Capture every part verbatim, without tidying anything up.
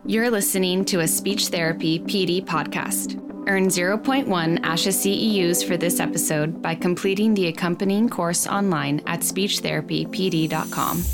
You're listening to a speech therapy P D podcast. Earn zero point one ASHA C E Us for this episode by completing the accompanying course online at speech therapy p d dot com.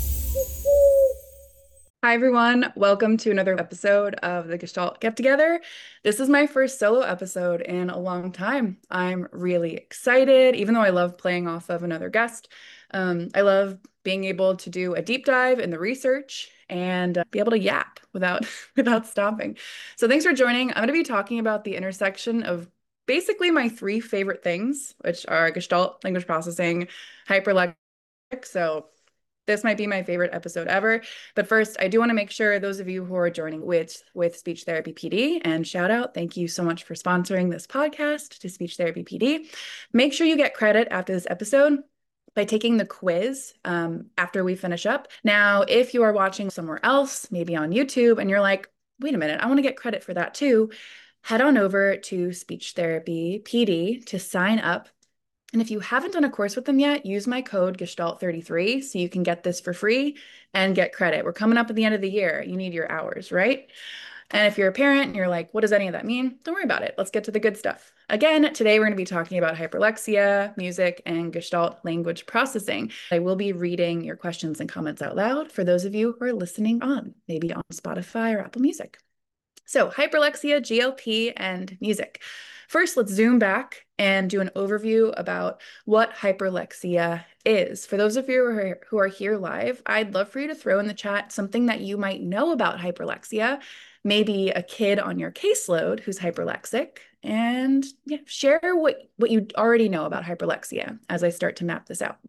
Hi, everyone. Welcome to another episode of the Gestalt Get Together. This is my first solo episode in a long time. I'm really excited, even though I love playing off of another guest. Um, I love being able to do a deep dive in the research and uh, be able to yap without, without stopping. So thanks for joining. I'm going to be talking about the intersection of basically my three favorite things, which are Gestalt, language processing, hyperlexic. So this might be my favorite episode ever. But first, I do want to make sure those of you who are joining with, with Speech Therapy P D, and shout out, thank you so much for sponsoring this podcast to Speech Therapy P D. Make sure you get credit after this episode by taking the quiz um, after we finish up. Now, if you are watching somewhere else, maybe on YouTube, and you're like, wait a minute, I want to get credit for that too, head on over to Speech Therapy P D to sign up. And if you haven't done a course with them yet, use my code Gestalt thirty-three so you can get this for free and get credit. We're coming up at the end of the year. You need your hours, right? And if you're a parent and you're like, what does any of that mean? Don't worry about it. Let's get to the good stuff. Again, today we're going to be talking about hyperlexia, music, and Gestalt language processing. I will be reading your questions and comments out loud for those of you who are listening on, maybe on Spotify or Apple Music. So hyperlexia, G L P, and music. First, let's zoom back and do an overview about what hyperlexia is. For those of you who are, who are here live, I'd love for you to throw in the chat something that you might know about hyperlexia, maybe a kid on your caseload who's hyperlexic, and yeah, share what, what you already know about hyperlexia as I start to map this out.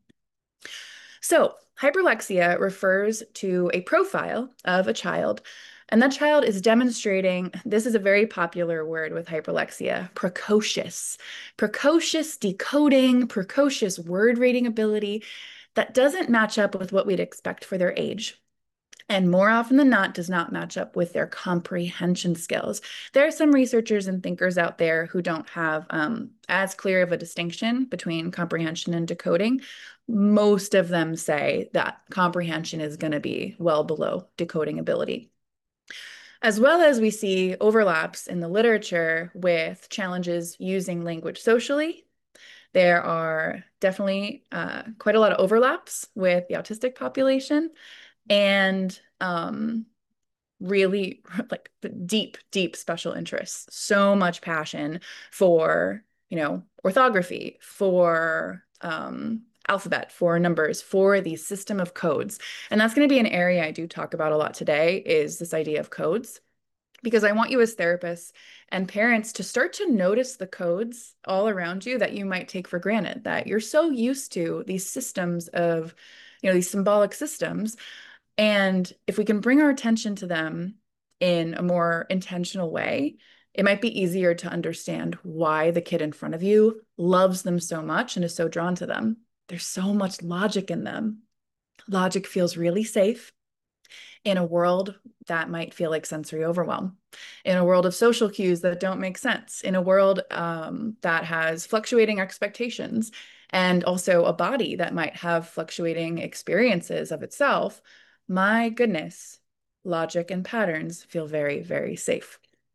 So hyperlexia refers to a profile of a child, and that child is demonstrating, this is a very popular word with hyperlexia, precocious. Precocious decoding, precocious word reading ability that doesn't match up with what we'd expect for their age. And more often than not, does not match up with their comprehension skills. There are some researchers and thinkers out there who don't have um, as clear of a distinction between comprehension and decoding. Most of them say that comprehension is going to be well below decoding ability. As well as we see overlaps in the literature with challenges using language socially. There are definitely uh, quite a lot of overlaps with the autistic population and um, really like deep, deep special interests. So much passion for, you know, orthography, for um, alphabet, for numbers, for the system of codes. And that's going to be an area I do talk about a lot today, is this idea of codes. Because I want you as therapists and parents to start to notice the codes all around you that you might take for granted, that you're so used to these systems of, you know, these symbolic systems. And if we can bring our attention to them in a more intentional way, it might be easier to understand why the kid in front of you loves them so much and is so drawn to them. There's so much logic in them. Logic feels really safe in a world that might feel like sensory overwhelm, in a world of social cues that don't make sense, in a world um, that has fluctuating expectations, and also a body that might have fluctuating experiences of itself. My goodness, logic and patterns feel very, very safe.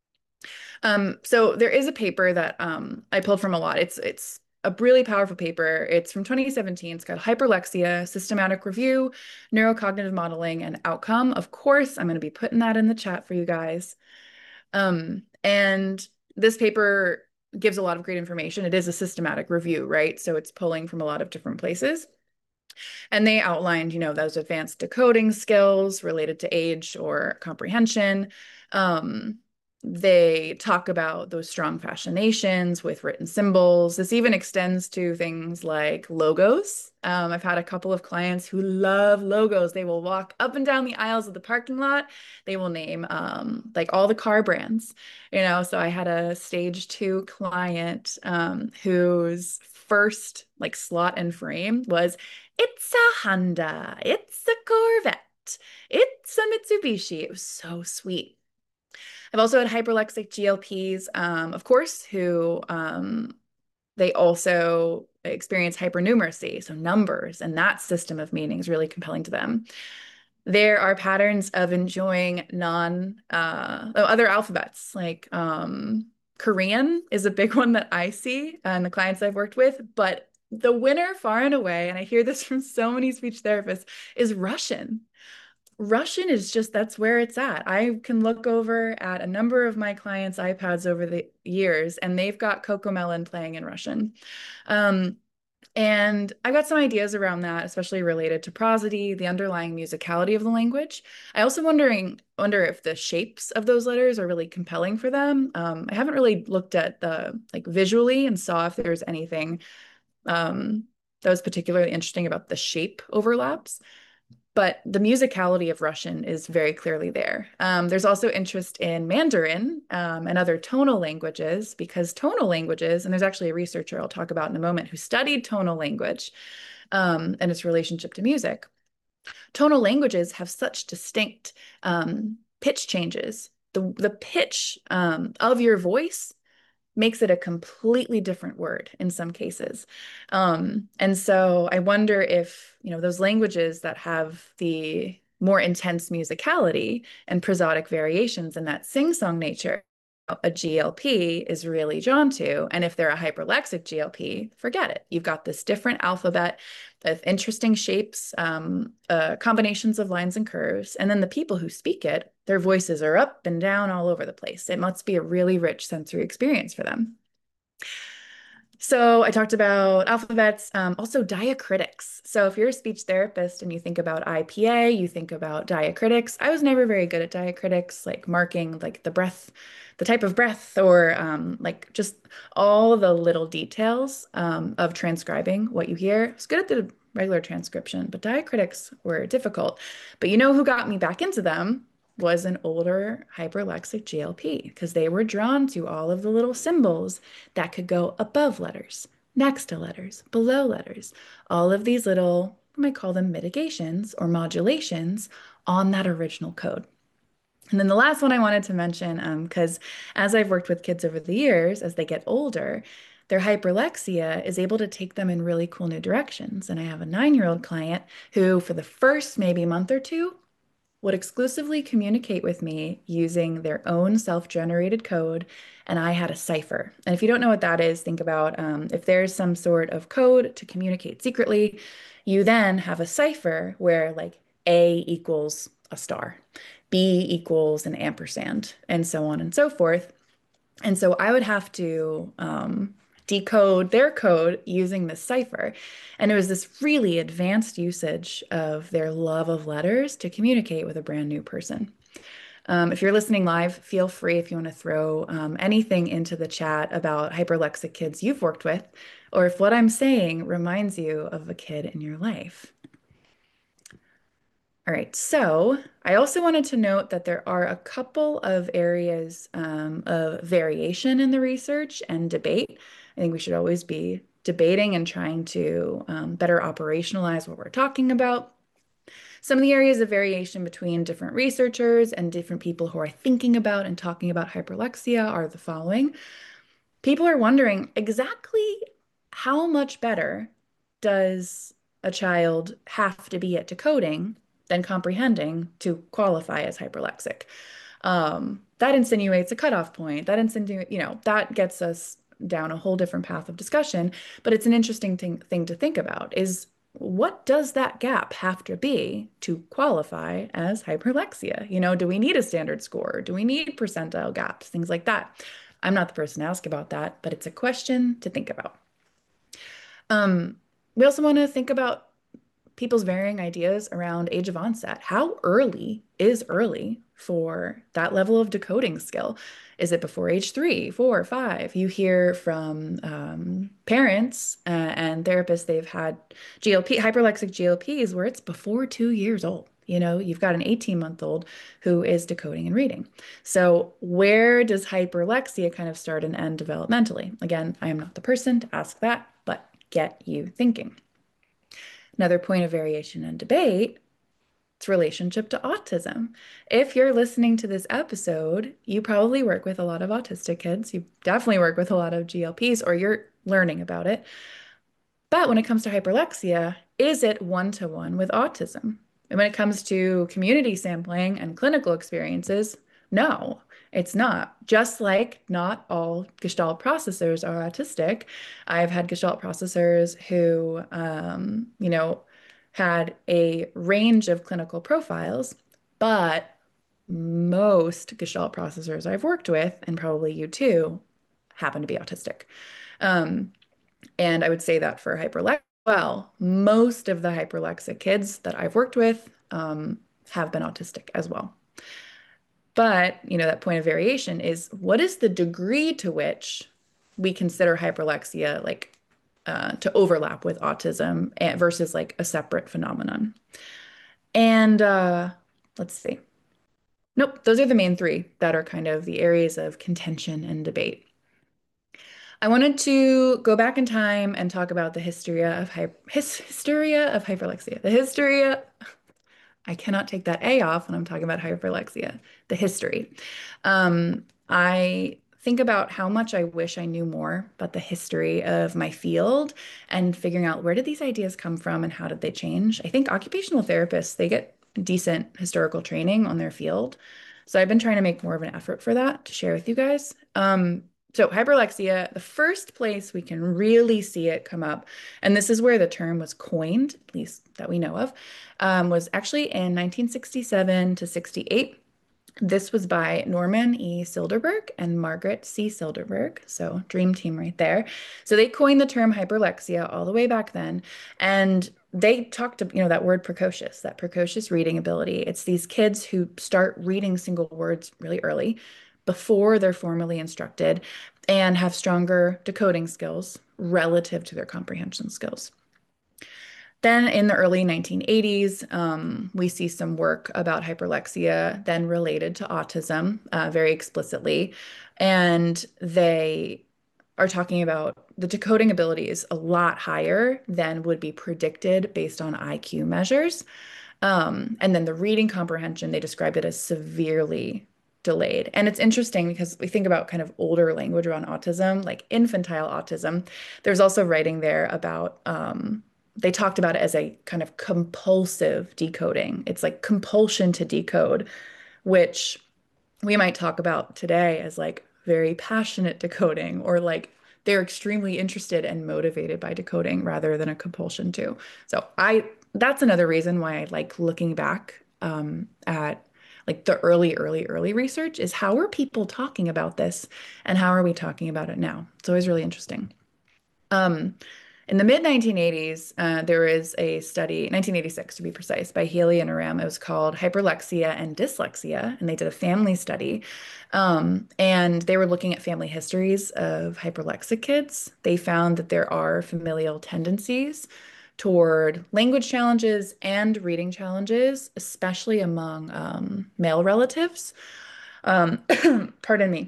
Um, so there is a paper that um, I pulled from a lot. It's it's a really powerful paper. It's from twenty seventeen. It's called Hyperlexia, Systematic Review, Neurocognitive Modeling, and Outcome. Of course, I'm going to be putting that in the chat for you guys. Um, and this paper gives a lot of great information. It is a systematic review, right? So it's pulling from a lot of different places. And they outlined, you know, those advanced decoding skills related to age or comprehension. Um, they talk about those strong fascinations with written symbols. This even extends to things like logos. Um, I've had a couple of clients who love logos. They will walk up and down the aisles of the parking lot. They will name um, like all the car brands, you know. So I had a stage two client um, whose first like slot and frame was, it's a Honda, it's a Corvette, it's a Mitsubishi. It was so sweet. I've also had hyperlexic G L Ps, um, of course, who um, they also experience hypernumeracy, so numbers, and that system of meaning is really compelling to them. There are patterns of enjoying non uh, oh, other alphabets, like um, Korean is a big one that I see and the clients I've worked with. But the winner, far and away, and I hear this from so many speech therapists, is Russian. Russian is just that's where it's at. I can look over at a number of my clients' iPads over the years, and they've got Cocomelon playing in Russian. Um, and I got some ideas around that, especially related to prosody, the underlying musicality of the language. I also wondering wonder if the shapes of those letters are really compelling for them. Um, I haven't really looked at the like visually and saw if there's anything um, that was particularly interesting about the shape overlaps. But the musicality of Russian is very clearly there. Um, there's also interest in Mandarin um, and other tonal languages because tonal languages, and there's actually a researcher I'll talk about in a moment who studied tonal language um, and its relationship to music. Tonal languages have such distinct um, pitch changes. The, the pitch um, of your voice makes it a completely different word in some cases. Um, and so I wonder if, you know, those languages that have the more intense musicality and prosodic variations in that sing-song nature, a G L P is really drawn to. And if they're a hyperlexic G L P, forget it. You've got this different alphabet with interesting shapes, um, uh, combinations of lines and curves. And then the people who speak it, their voices are up and down all over the place. It must be a really rich sensory experience for them. So I talked about alphabets, um, also diacritics. So if you're a speech therapist and you think about I P A, you think about diacritics. I was never very good at diacritics, like marking like the breath, the type of breath, or um, like just all the little details um, of transcribing what you hear. I was good at the regular transcription, but diacritics were difficult. But you know who got me back into them? Was an older hyperlexic G L P because they were drawn to all of the little symbols that could go above letters, next to letters, below letters, all of these little, we might call them mitigations or modulations on that original code. And then the last one I wanted to mention, because um, as I've worked with kids over the years, as they get older, their hyperlexia is able to take them in really cool new directions. And I have a nine-year-old client who, for the first maybe month or two, would exclusively communicate with me using their own self-generated code, and I had a cipher. And if you don't know what that is, think about um, if there's some sort of code to communicate secretly, you then have a cipher where like A equals a star, B equals an ampersand, and so on and so forth. And so I would have to um, decode their code using this cipher. And it was this really advanced usage of their love of letters to communicate with a brand new person. Um, if you're listening live, feel free if you want to throw um, anything into the chat about hyperlexic kids you've worked with, or if what I'm saying reminds you of a kid in your life. All right, so I also wanted to note that there are a couple of areas um, of variation in the research and debate. I think we should always be debating and trying to um, better operationalize what we're talking about. Some of the areas of variation between different researchers and different people who are thinking about and talking about hyperlexia are the following. People are wondering exactly how much better does a child have to be at decoding than comprehending to qualify as hyperlexic. Um, that insinuates a cutoff point. That insinuates, you know, that gets us down a whole different path of discussion. But it's an interesting thing, thing to think about is what does that gap have to be to qualify as hyperlexia? You know, do we need a standard score? Do we need percentile gaps? Things like that. I'm not the person to ask about that, but it's a question to think about. Um, we also want to think about people's varying ideas around age of onset. How early is early for that level of decoding skill? Is it before age three, four, five? You hear from um, parents uh, and therapists, they've had G L P, hyperlexic G L Ps where it's before two years old. You know, you've got an eighteen month old who is decoding and reading. So where does hyperlexia kind of start and end developmentally? Again, I am not the person to ask that, but get you thinking. Another point of variation and debate, its relationship to autism. If you're listening to this episode, you probably work with a lot of autistic kids. You definitely work with a lot of G L Ps, or you're learning about it. But when it comes to hyperlexia, is it one-to-one with autism? And when it comes to community sampling and clinical experiences, no, it's not. Just like not all Gestalt processors are autistic. I've had Gestalt processors who, um, you know, had a range of clinical profiles, but most Gestalt processors I've worked with, and probably you too, happen to be autistic. Um, and I would say that for hyperlexic, well, most of the hyperlexic kids that I've worked with um, have been autistic as well. But, you know, that point of variation is what is the degree to which we consider hyperlexia like uh, to overlap with autism and- versus like a separate phenomenon? And uh, let's see. Nope, those are the main three that are kind of the areas of contention and debate. I wanted to go back in time and talk about the hysteria of hy hys hysteria of hyperlexia. The hysteria, I cannot take that A off when I'm talking about hyperlexia. The history. Um, I think about how much I wish I knew more about the history of my field and figuring out where did these ideas come from and how did they change. I think occupational therapists, they get decent historical training on their field. So I've been trying to make more of an effort for that to share with you guys. Um, so hyperlexia, the first place we can really see it come up, and this is where the term was coined, at least that we know of, um, was actually in nineteen sixty-seven to sixty-eight. This was by Norman E. Silderberg and Margaret C. Silderberg. So, dream team right there. So, they coined the term hyperlexia all the way back then. And they talked to, you know, that word precocious, that precocious reading ability. It's these kids who start reading single words really early before they're formally instructed and have stronger decoding skills relative to their comprehension skills. Then in the early nineteen eighties, um, we see some work about hyperlexia, then related to autism, uh, very explicitly. And they are talking about the decoding ability is a lot higher than would be predicted based on I Q measures. Um, and then the reading comprehension, they described it as severely delayed. And it's interesting because we think about kind of older language around autism, like infantile autism. There's also writing there about, um, they talked about it as a kind of compulsive decoding. It's like compulsion to decode, which we might talk about today as like very passionate decoding or like they're extremely interested and motivated by decoding rather than a compulsion to. So I that's another reason why I like looking back um, at like the early, early, early research is how are people talking about this and how are we talking about it now? It's always really interesting. Um, in the mid nineteen eighties, uh, there is a study, nineteen eighty-six to be precise, by Healy and Aram. It was called Hyperlexia and Dyslexia, and they did a family study. Um, and they were looking at family histories of hyperlexic kids. They found that there are familial tendencies toward language challenges and reading challenges, especially among um, male relatives. Um, pardon me.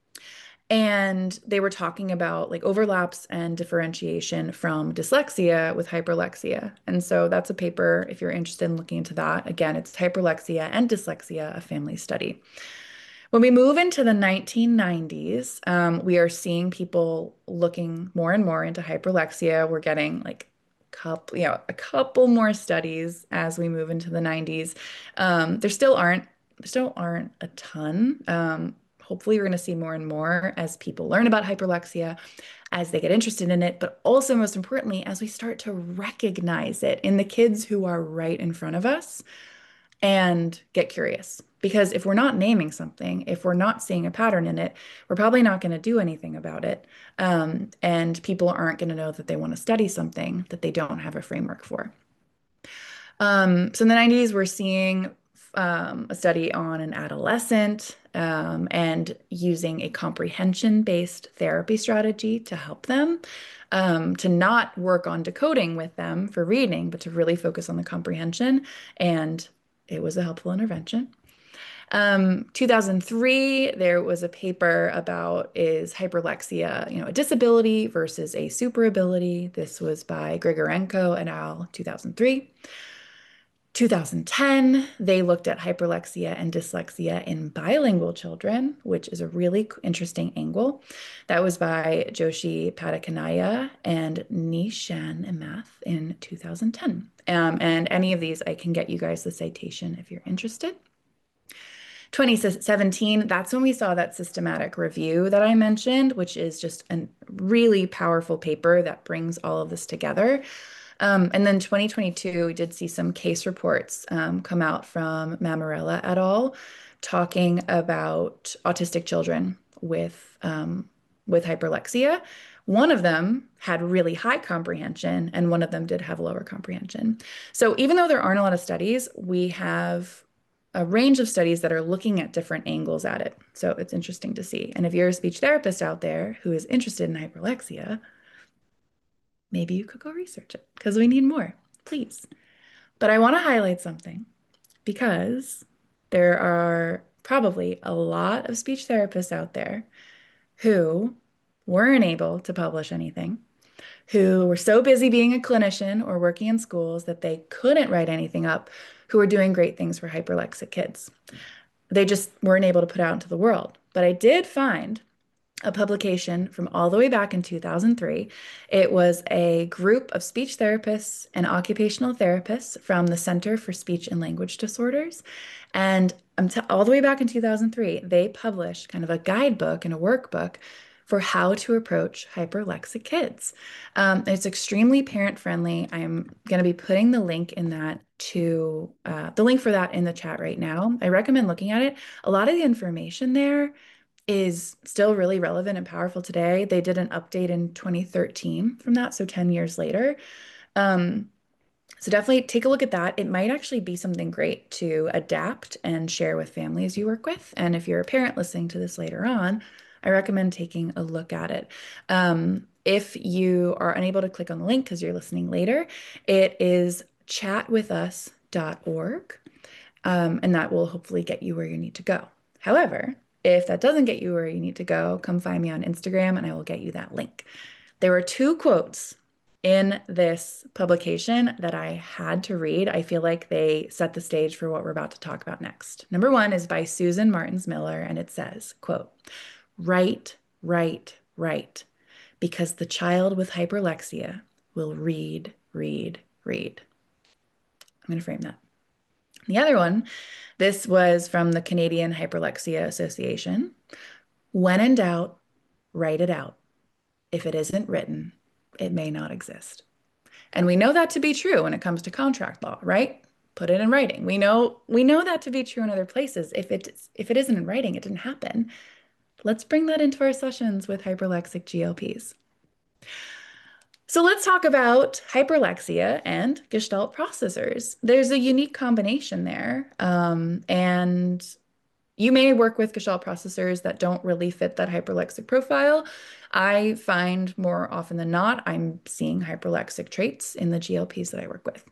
And they were talking about like overlaps and differentiation from dyslexia with hyperlexia. And so that's a paper, if you're interested in looking into that. Again, it's Hyperlexia and Dyslexia, a family study. When we move into the nineteen nineties, um, we are seeing people looking more and more into hyperlexia. We're getting like couple, you know, a couple more studies as we move into the nineties. Um, there still aren't, there still aren't a ton. Um, hopefully, we're going to see more and more as people learn about hyperlexia, as they get interested in it, but also most importantly, as we start to recognize it in the kids who are right in front of us and get curious. Because if we're not naming something, if we're not seeing a pattern in it, we're probably not going to do anything about it. Um, and people aren't going to know that they want to study something that they don't have a framework for. Um, so in the nineties, we're seeing um, a study on an adolescent um, and using a comprehension-based therapy strategy to help them, um, to not work on decoding with them for reading, but to really focus on the comprehension. And it was a helpful intervention. Um, two thousand three, there was a paper about is hyperlexia, you know, a disability versus a superability. This was by Grigorenko et al. two thousand three. two thousand ten, they looked at hyperlexia and dyslexia in bilingual children, which is a really interesting angle. That was by Joshi Padakanaya and Nishan Imath in two thousand ten. Um, and any of these, I can get you guys the citation if you're interested. twenty seventeen, that's when we saw that systematic review that I mentioned, which is just a really powerful paper that brings all of this together. Um, and then twenty twenty-two, we did see some case reports um, come out from Mamarella et al. Talking about autistic children with um, with hyperlexia. One of them had really high comprehension, and one of them did have lower comprehension. So even though there aren't a lot of studies, we have a range of studies that are looking at different angles at it. So it's interesting to see. And if you're a speech therapist out there who is interested in hyperlexia, maybe you could go research it because we need more, please. But I want to highlight something because there are probably a lot of speech therapists out there who weren't able to publish anything, who were so busy being a clinician or working in schools that they couldn't write anything up, who are doing great things for hyperlexic kids. They just weren't able to put out into the world. But I did find a publication from all the way back in two thousand three. It was a group of speech therapists and occupational therapists from the Center for Speech and Language Disorders. And um, all the way back in two thousand three, they published kind of a guidebook and a workbook for how to approach hyperlexic kids. Um, it's extremely parent-friendly. I'm going to be putting the link in that to uh, the link for that in the chat right now. I recommend looking at it. A lot of the information there is still really relevant and powerful today. They did an update in twenty thirteen from that, so ten years later. Um, so definitely take a look at that. It might actually be something great to adapt and share with families you work with. And if you're a parent listening to this later on, I recommend taking a look at it. Um, if you are unable to click on the link because you're listening later, it is chat with us dot org, um, and that will hopefully get you where you need to go. However, if that doesn't get you where you need to go, come find me on Instagram and I will get you that link. There were two quotes in this publication that I had to read. I feel like they set the stage for what we're about to talk about next. Number one is by Susan Martins Miller, and it says, quote, "Write, write, write, because the child with hyperlexia will read, read, read." I'm going to frame that. The other one, this was from the Canadian Hyperlexia Association. "When in doubt, write it out. If it isn't written, it may not exist." And we know that to be true when it comes to contract law, right? Put it in writing. We know we know that to be true in other places. If it if it isn't in writing, it didn't happen. Let's bring that into our sessions with hyperlexic G L Ps. So let's talk about hyperlexia and Gestalt processors. There's a unique combination there, um, and you may work with Gestalt processors that don't really fit that hyperlexic profile. I find more often than not, I'm seeing hyperlexic traits in the G L Ps that I work with.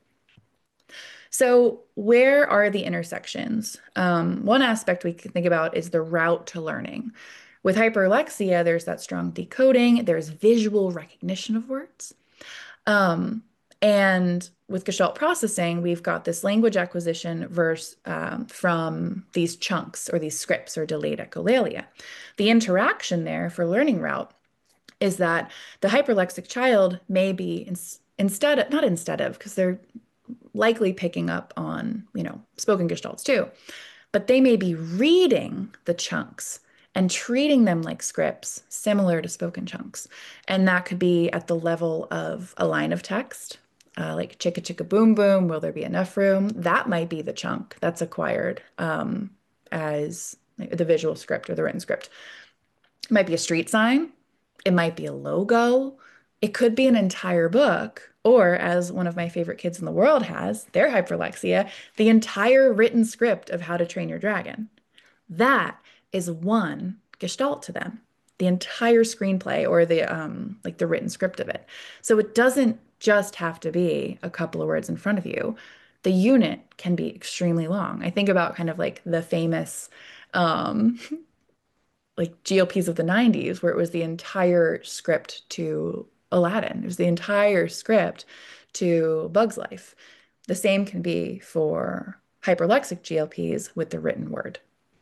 So where are the intersections? Um, one aspect we can think about is the route to learning. With hyperlexia, there's that strong decoding, there's visual recognition of words. Um, and with Gestalt processing, we've got this language acquisition verse um, from these chunks or these scripts or delayed echolalia. The interaction there for learning route is that the hyperlexic child may be in, instead of, not instead of, because they're likely picking up on, you know, spoken Gestalts too, but they may be reading the chunks and treating them like scripts similar to spoken chunks. And that could be at the level of a line of text, uh, like chicka chicka boom boom, will there be enough room? That might be the chunk that's acquired um, as the visual script or the written script. It might be a street sign. It might be a logo. It could be an entire book, or as one of my favorite kids in the world has, their hyperlexia, the entire written script of How to Train Your Dragon. That is one Gestalt to them, the entire screenplay or the um, like the written script of it. So it doesn't just have to be a couple of words in front of you. The unit can be extremely long. I think about kind of like the famous um, like G L Ps of the nineties, where it was the entire script to Aladdin. It was the entire script to Bug's Life. The same can be for hyperlexic G L Ps with the written word.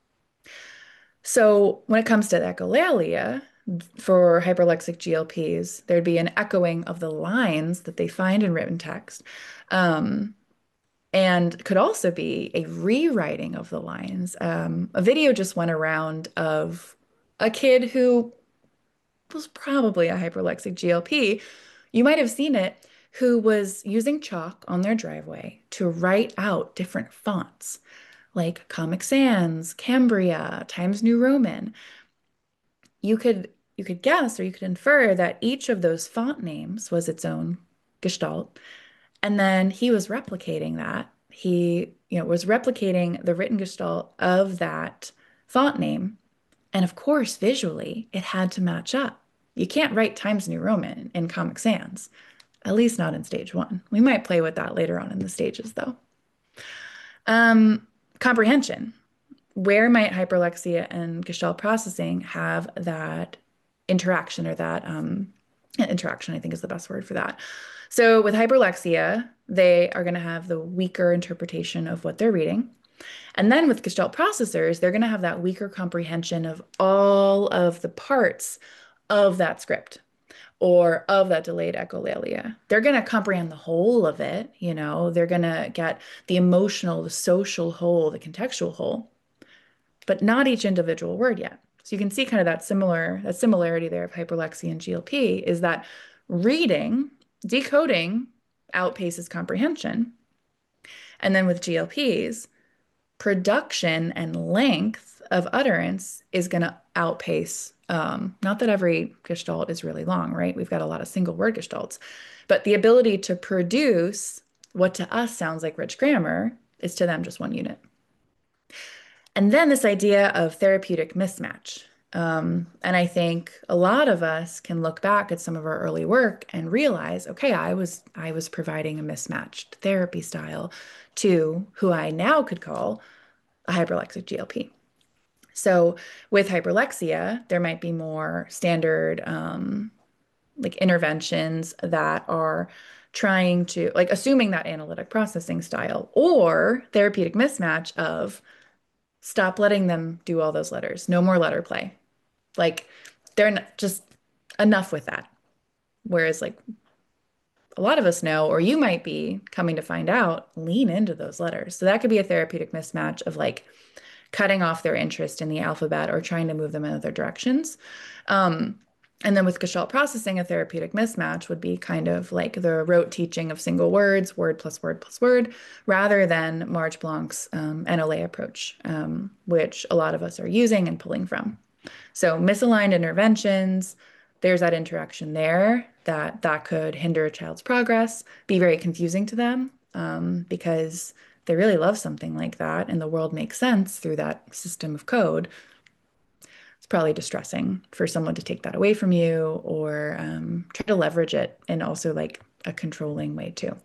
So when it comes to echolalia, for hyperlexic G L Ps, there'd be an echoing of the lines that they find in written text, um, and could also be a rewriting of the lines. Um, a video just went around of a kid who was probably a hyperlexic G L P. You might have seen it, who was using chalk on their driveway to write out different fonts like Comic Sans, Cambria, Times New Roman. You could you could guess or you could infer that each of those font names was its own gestalt. And then he was replicating that. He, you know, was replicating the written gestalt of that font name. And of course, visually, it had to match up. You can't write Times New Roman in Comic Sans, at least not in stage one. We might play with that later on in the stages, though. Um, comprehension. Where might hyperlexia and gestalt processing have that interaction or that um, interaction, I think is the best word for that. So with hyperlexia, they are going to have the weaker interpretation of what they're reading. And then with gestalt processors, they're going to have that weaker comprehension of all of the parts of that script or of that delayed echolalia. They're going to comprehend the whole of it, you know, they're going to get the emotional, the social whole, the contextual whole, but not each individual word yet. So you can see kind of that similar, that similarity there of hyperlexia and G L P is that reading, decoding outpaces comprehension. And then with G L Ps, production and length of utterance is going to outpace, um, not that every gestalt is really long, right? We've got a lot of single word gestalts, but the ability to produce what to us sounds like rich grammar is to them just one unit. And then this idea of therapeutic mismatch. Um, and I think a lot of us can look back at some of our early work and realize, okay, I was I was providing a mismatched therapy style to who I now could call a hyperlexic G L P. So with hyperlexia, there might be more standard um, like interventions that are trying to like assuming that analytic processing style or therapeutic mismatch of stop letting them do all those letters. No more letter play. Like they're not, just enough with that. Whereas like a lot of us know, or you might be coming to find out, lean into those letters. So that could be a therapeutic mismatch of like cutting off their interest in the alphabet or trying to move them in other directions. Um, and then with gestalt processing, a therapeutic mismatch would be kind of like the rote teaching of single words, word plus word plus word, rather than Marge Blanc's um, N L A approach, um, which a lot of us are using and pulling from. So misaligned interventions, there's that interaction there that that could hinder a child's progress, be very confusing to them um, because they really love something like that and the world makes sense through that system of code. It's probably distressing for someone to take that away from you or um, try to leverage it in also like a controlling way too.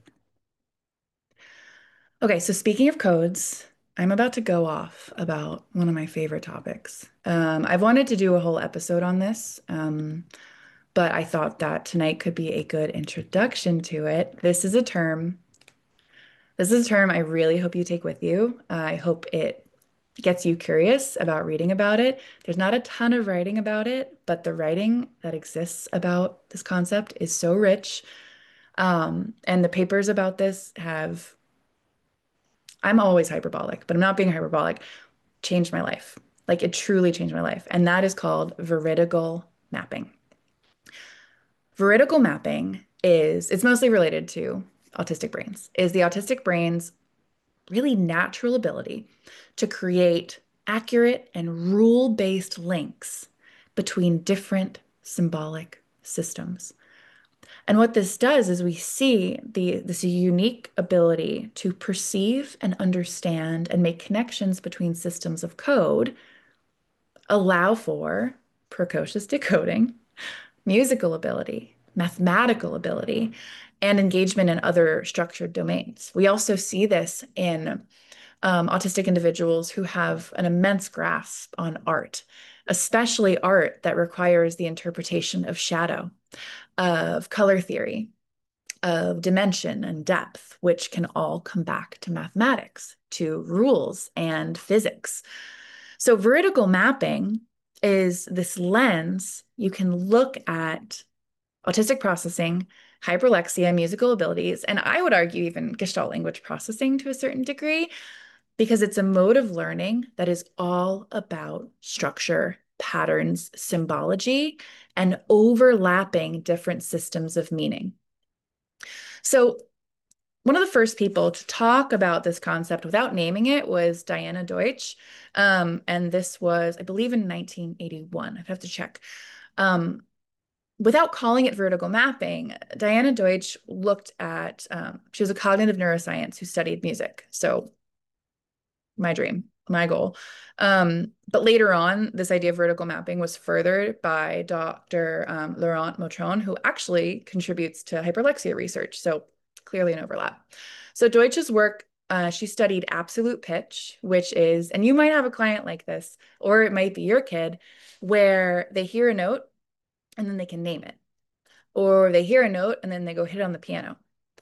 Okay, so speaking of codes, I'm about to go off about one of my favorite topics. Um, I've wanted to do a whole episode on this, um, but I thought that tonight could be a good introduction to it. This is a term. This is a term I really hope you take with you. Uh, I hope it gets you curious about reading about it. There's not a ton of writing about it, but the writing that exists about this concept is so rich. Um, and the papers about this have, I'm always hyperbolic, but I'm not being hyperbolic, changed my life. Like it truly changed my life. And that is called veridical mapping. Veridical mapping is, it's mostly related to autistic brains, is the autistic brain's really natural ability to create accurate and rule-based links between different symbolic systems. And what this does is we see the, this unique ability to perceive and understand and make connections between systems of code, allow for precocious decoding, musical ability, mathematical ability, and engagement in other structured domains. We also see this in um, autistic individuals who have an immense grasp on art, especially art that requires the interpretation of shadow, of color theory. of dimension and depth, which can all come back to mathematics, to rules and physics. So vertical mapping is this lens you can look at autistic processing, hyperlexia, musical abilities, and I would argue even Gestalt language processing to a certain degree, because it's a mode of learning that is all about structure, patterns, symbology, and overlapping different systems of meaning. So one of the first people to talk about this concept without naming it was Diana Deutsch. Um, and this was, I believe, in nineteen eighty-one. I have to check. Um, without calling it vertical mapping, Diana Deutsch looked at, um, she was a cognitive neuroscience who studied music. So my dream, my goal. Um, but later on, this idea of vertical mapping was furthered by Doctor Um, Laurent Motron, who actually contributes to hyperlexia research. So clearly an overlap. So Deutsch's work, uh, she studied absolute pitch, which is, and you might have a client like this, or it might be your kid, where they hear a note and then they can name it. Or they hear a note and then they go hit on the piano.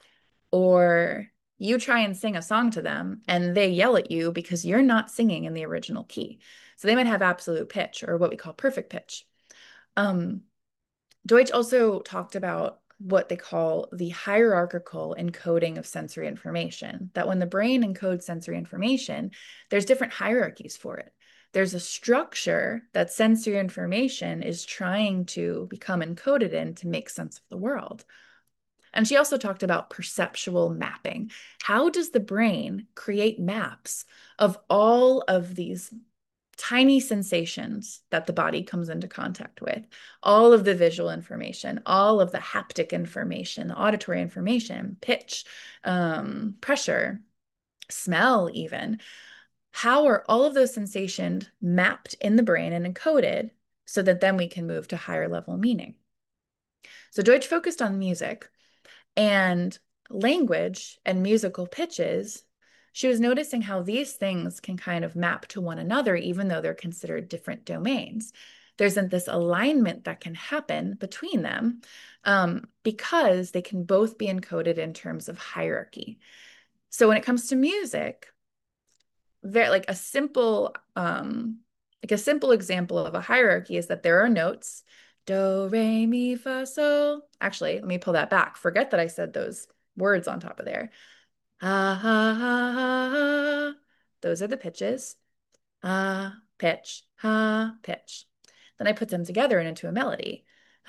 Or you try and sing a song to them and they yell at you because you're not singing in the original key. So they might have absolute pitch, or what we call perfect pitch. Um, Deutsch also talked about what they call the hierarchical encoding of sensory information, that when the brain encodes sensory information, there's different hierarchies for it. There's a structure that sensory information is trying to become encoded in to make sense of the world. And she also talked about perceptual mapping. How does the brain create maps of all of these tiny sensations that the body comes into contact with, all of the visual information, all of the haptic information, the auditory information, pitch, um, pressure, smell even. How are all of those sensations mapped in the brain and encoded so that then we can move to higher level meaning? So Deutsch focused on music and language and musical pitches. She was noticing how these things can kind of map to one another, even though they're considered different domains. There's this alignment that can happen between them um, because they can both be encoded in terms of hierarchy. So when it comes to music, very like a simple, um, like a simple example of a hierarchy is that there are notes, do, re, mi, fa, sol. Actually, let me pull that back. Forget that I said those words on top of there. Ah, ha, ha, ha, ha. Those are the pitches. Ah, pitch, ha, pitch. Then I put them together and into a melody.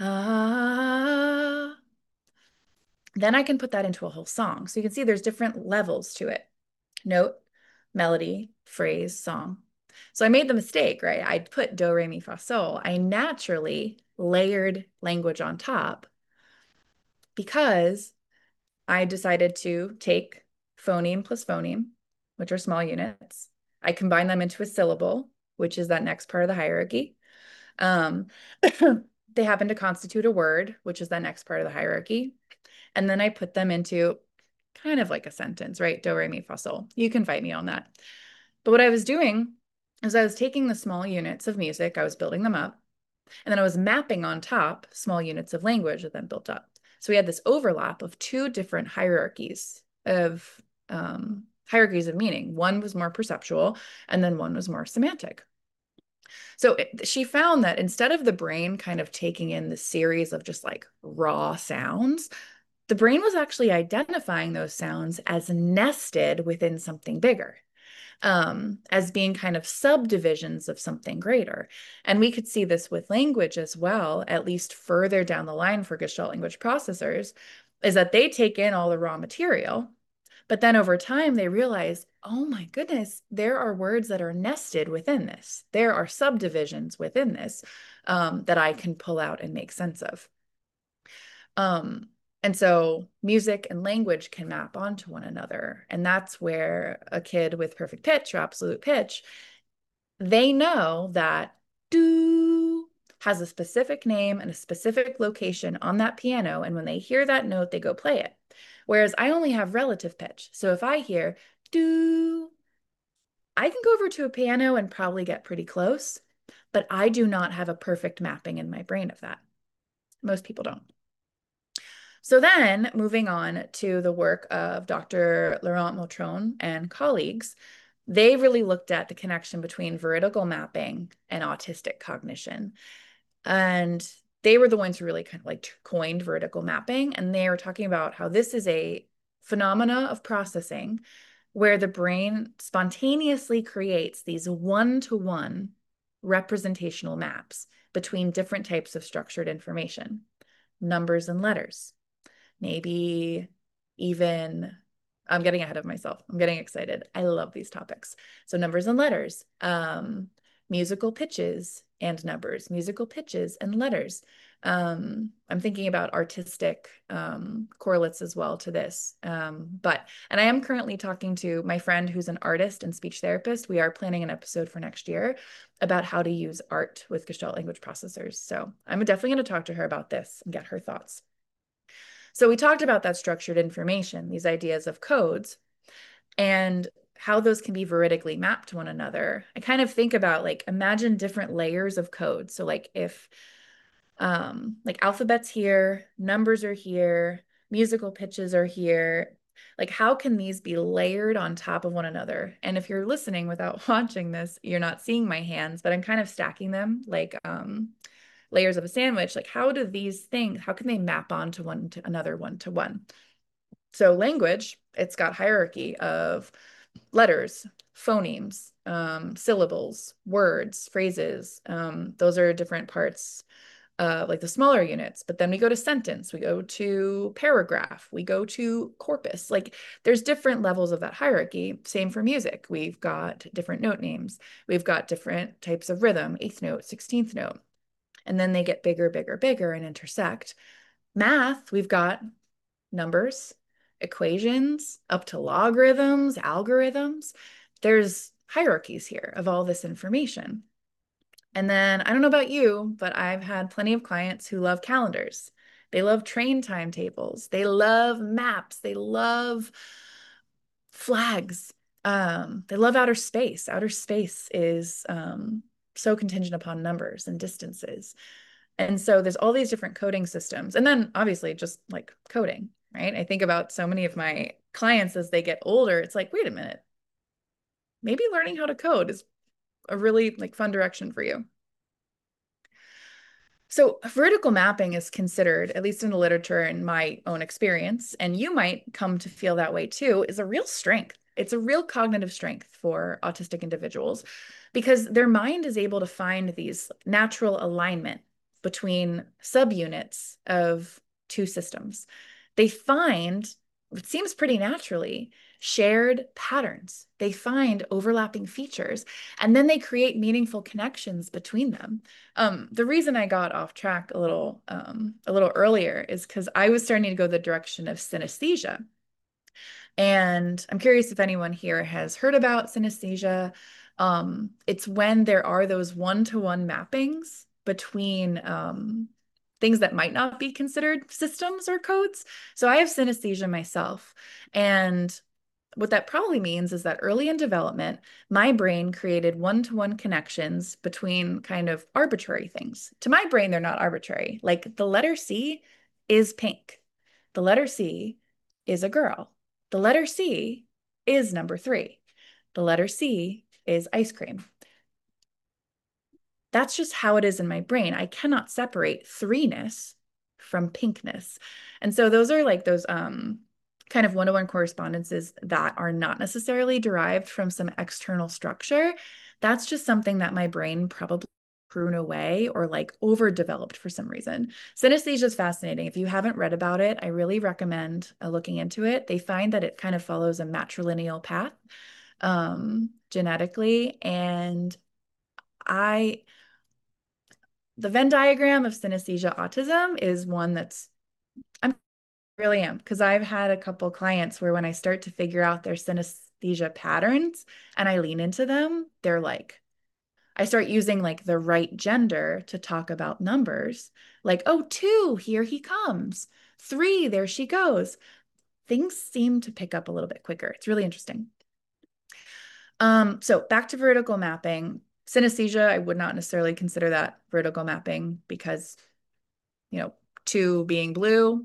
Ah. Then I can put that into a whole song. So you can see there's different levels to it. Note, melody, phrase, song. So I made the mistake, right? I put do, re, mi, fa, sol. I naturally layered language on top because I decided to take phoneme plus phoneme, which are small units. I combine them into a syllable, which is that next part of the hierarchy. Um, they happen to constitute a word, which is that next part of the hierarchy. And then I put them into kind of like a sentence, right? Do, re, mi, fa, sol. You can fight me on that. But what I was doing is I was taking the small units of music, I was building them up, and then I was mapping on top small units of language that then built up. So we had this overlap of two different hierarchies of um, hierarchies of meaning. One was more perceptual, and then one was more semantic. So it, she found that instead of the brain kind of taking in the series of just like raw sounds, the brain was actually identifying those sounds as nested within something bigger, um, as being kind of subdivisions of something greater. And we could see this with language as well, at least further down the line for Gestalt language processors, is that they take in all the raw material, but then over time they realize, oh my goodness, there are words that are nested within this. There are subdivisions within this um, that I can pull out and make sense of. Um, And so music and language can map onto one another. And that's where a kid with perfect pitch or absolute pitch, they know that do has a specific name and a specific location on that piano. And when they hear that note, they go play it. Whereas I only have relative pitch. So if I hear do, I can go over to a piano and probably get pretty close, but I do not have a perfect mapping in my brain of that. Most people don't. So then moving on to the work of Doctor Laurent Motron and colleagues, they really looked at the connection between veridical mapping and autistic cognition. And they were the ones who really kind of like coined vertical mapping. And they were talking about how this is a phenomena of processing where the brain spontaneously creates these one-to-one representational maps between different types of structured information, numbers and letters, maybe even, I'm getting ahead of myself. I'm getting excited. I love these topics. So numbers and letters, um, musical pitches and numbers, musical pitches and letters. Um, I'm thinking about artistic um, correlates as well to this. Um, but, and I am currently talking to my friend who's an artist and speech therapist. We are planning an episode for next year about how to use art with Gestalt language processors. So I'm definitely going to talk to her about this and get her thoughts. So we talked about that structured information, these ideas of codes, and how those can be veridically mapped to one another. I kind of think about like, imagine different layers of code. So like if um, like alphabets here, numbers are here, musical pitches are here, like how can these be layered on top of one another? And if you're listening without watching this, you're not seeing my hands, but I'm kind of stacking them like um, layers of a sandwich. Like how do these things, how can they map onto one to another one to one? So language, it's got hierarchy of letters, phonemes, um, syllables, words, phrases. Um, those are different parts, uh, like the smaller units. But then we go to sentence, we go to paragraph, we go to corpus. Like there's different levels of that hierarchy. Same for music. We've got different note names. We've got different types of rhythm, eighth note, sixteenth note. And then they get bigger, bigger, bigger and intersect. Math, we've got numbers, equations, up to logarithms, algorithms. There's hierarchies here of all this information. And then I don't know about you, but I've had plenty of clients who love calendars. They love train timetables. They love maps. They love flags. Um, they love outer space. Outer space is um, so contingent upon numbers and distances. And so there's all these different coding systems. And then obviously just like coding, right? I think about so many of my clients as they get older, it's like, wait a minute, maybe learning how to code is a really like fun direction for you. So vertical mapping is considered, at least in the literature and my own experience, and you might come to feel that way too, is a real strength. It's a real cognitive strength for autistic individuals because their mind is able to find these natural alignment between subunits of two systems. They find, it seems pretty naturally, shared patterns. They find overlapping features, and then they create meaningful connections between them. Um, the reason I got off track a little, um, a little earlier is because I was starting to go the direction of synesthesia. And I'm curious if anyone here has heard about synesthesia. Um, it's when there are those one-to-one mappings between um, things that might not be considered systems or codes. So I have synesthesia myself. And what that probably means is that early in development, my brain created one-to-one connections between kind of arbitrary things. To my brain, they're not arbitrary. Like the letter C is pink. The letter C is a girl. The letter C is number three. The letter C is ice cream. That's just how it is in my brain. I cannot separate threeness from pinkness. And so those are like those um, kind of one-to-one correspondences that are not necessarily derived from some external structure. That's just something that my brain probably prune away or like overdeveloped for some reason. Synesthesia is fascinating. If you haven't read about it, I really recommend uh, looking into it. They find that it kind of follows a matrilineal path um, genetically. And I, the Venn diagram of synesthesia autism is one that's, I'm really am, because I've had a couple clients where when I start to figure out their synesthesia patterns and I lean into them, they're like, I start using like the right gender to talk about numbers. Like, oh, two, here he comes. Three, there she goes. Things seem to pick up a little bit quicker. It's really interesting. Um, so back to vertical mapping. Synesthesia, I would not necessarily consider that vertical mapping because, you know, two being blue,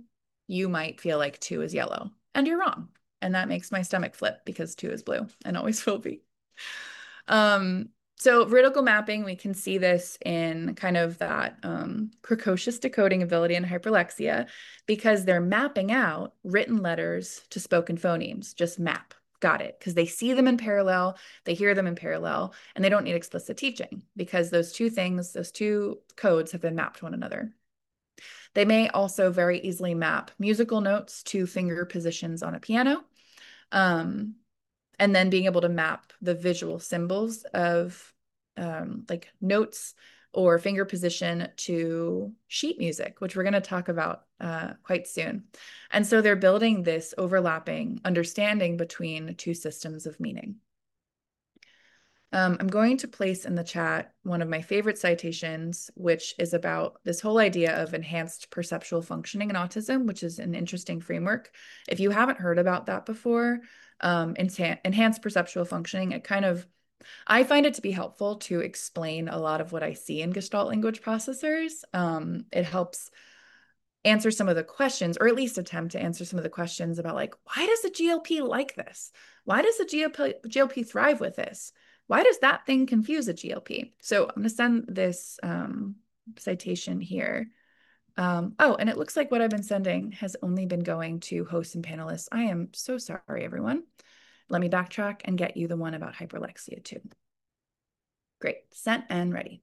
you might feel like two is yellow, and you're wrong. And that makes my stomach flip because two is blue and always will be. Um, so vertical mapping, we can see this in kind of that um, precocious decoding ability in hyperlexia because they're mapping out written letters to spoken phonemes, just map. Got it. Because they see them in parallel, they hear them in parallel, and they don't need explicit teaching because those two things, those two codes have been mapped to one another. They may also very easily map musical notes to finger positions on a piano. Um, and then being able to map the visual symbols of um, like notes or finger position to sheet music, which we're going to talk about uh, quite soon. And so they're building this overlapping understanding between two systems of meaning. Um, I'm going to place in the chat one of my favorite citations, which is about this whole idea of enhanced perceptual functioning in autism, which is an interesting framework. If you haven't heard about that before, um, enhanced perceptual functioning, it kind of, I find it to be helpful to explain a lot of what I see in Gestalt language processors. Um, it helps answer some of the questions, or at least attempt to answer some of the questions about like, why does the G L P like this? Why does the G L P, G L P thrive with this? Why does that thing confuse a G L P? So I'm going to send this um, citation here. Um, oh, and it looks like what I've been sending has only been going to hosts and panelists. I am so sorry, everyone. Let me backtrack and get you the one about hyperlexia too. Great, sent and ready.